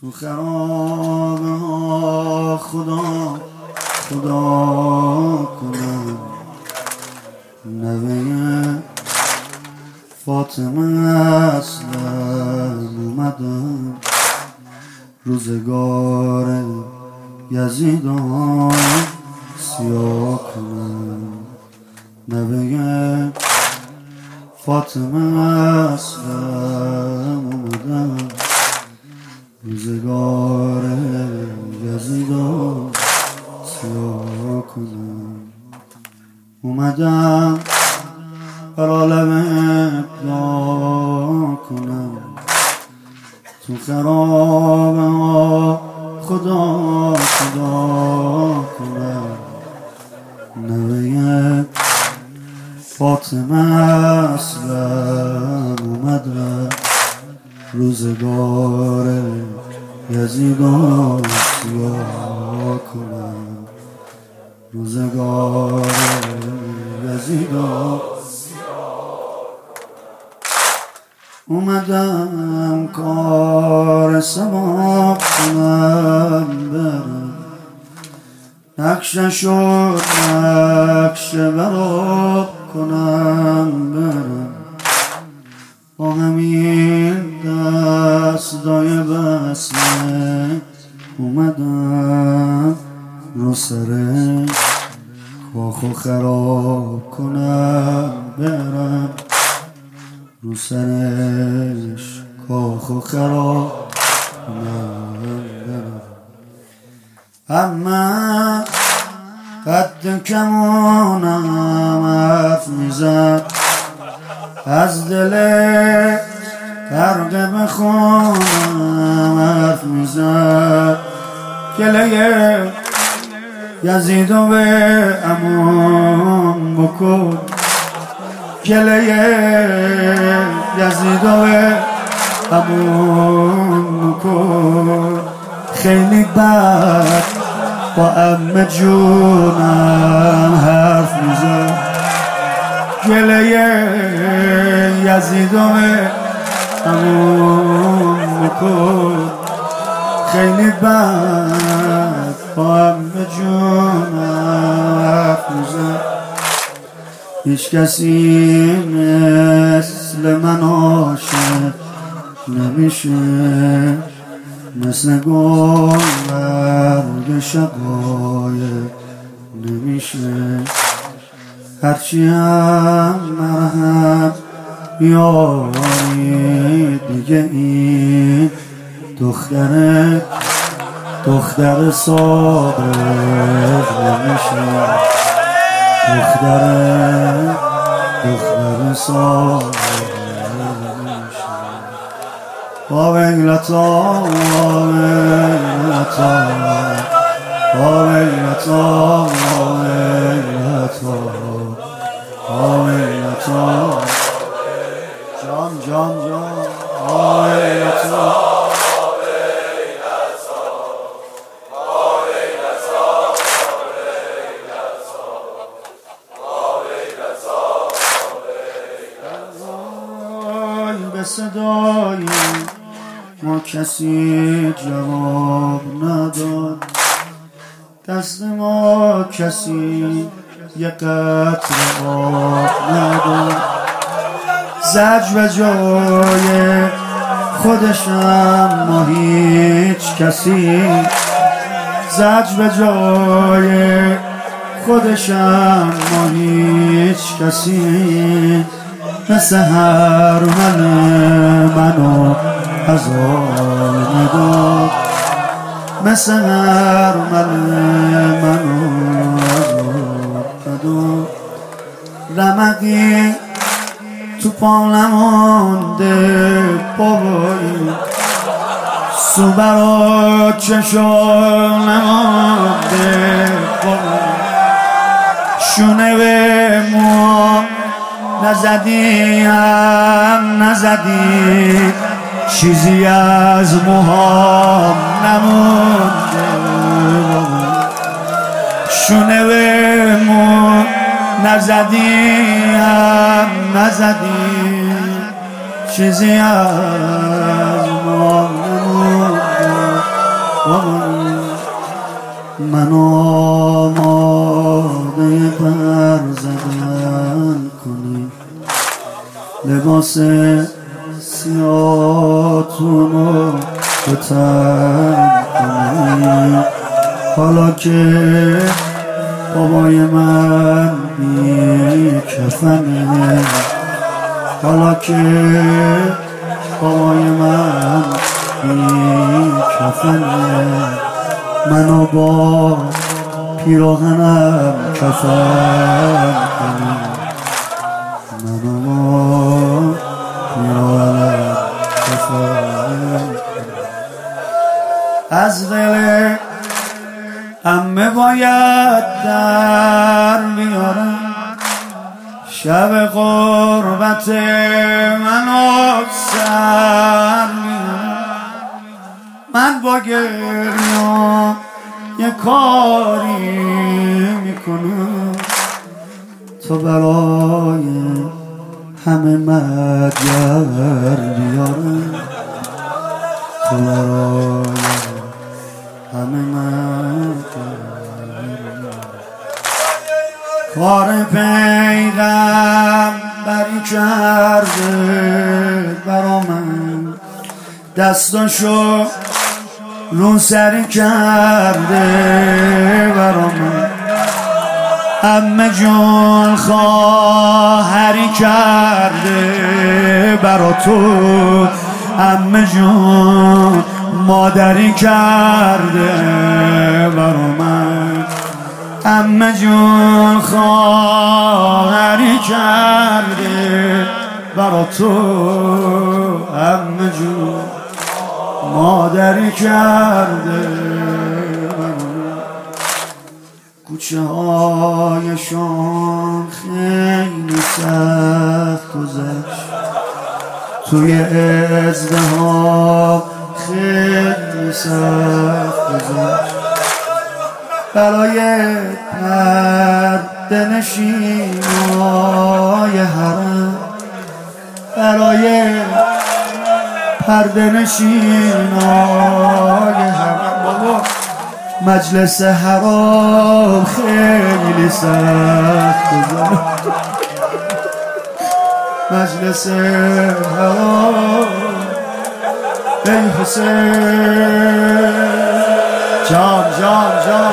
تو خرابه ها خدا کنم نوه فاطمه اسلم اومدم روزگار یزیدان سیاه کنم نوه فاطمه اسلم اومدم روزگار یزیدان سیاه کنم اومدم بر عالم ابداع کنم تو خرابه ها خدا کنم نوه فاطمه اسلم اومدم روزگار یزیدان سیاه کنم روزگار یزیدان اومدم کار ثواب کنم برم نقشه شد نقشه براب کنم برم با همین دستای بسمه اومدم رو سر کاخو خراب کنم برم رو سرش کاخو خراب کنم برم اما قد کمونم حرف میزد از دل غرقه بخونم حرف میزد گله یزیدو به امان بکن گله یزیدو به امان بکن خیلی بد با عمه جونم حرف میزد گله یزیدو به امان بکن خیلی بد با عمه جونم حرف میزد هیچ کسی مثل من عاشق نمیشه مثل گل برگ شقایق نمیشه هرچی هم مرهم یاری دیگه این دختر صادق نمیشه دختر صادق نمیشه با ویلتا جان به صدای ما کسی جواب نداد دست ما کسی یه قطره آب نداد زج به جای خودشم ما هیچ کسی زج به جای خودشم ما هیچ کسی مثل هر منو هزار نداد مثل هر منو هزار نداد رمقی تو پا نمونده بابایی سو برا چشا نمونده بابایی شونه به موام نزدی چیزی از موهام نمونده شونه به مو نزدی چیزی از موهام نمونده بابایی من آماده پر زدن کنی لباس سیاه‌تونو به تن کنی حالا که بابای من بی کفنه حالا که بابای من بی کفنه منو با پیراهنم کفن کنی منو با پیراهنم کفن از دل عمه باید در بیارم شب غربت منو سر میارم من با گریام یه کاری میکنم تا برای همه مگر بیارم تا برای همه مگر کار پیغمبری کرده برا من دستاشو رو سری کرده برا من عمه جون خواهری کرده برا تو عمه جون مادری کرده برا من عمه جون خواهری کرده برا تو عمه جون مادری کرده کوچه هایشان خیلی سخت گذشت توی ازدحام خیلی سخت گذشت برای پرده نشینای حرم برای پرده نشینای حرم بابا مجلس حرام خیلی سخت گذشت مجلس حرام ای حسین جان جان جان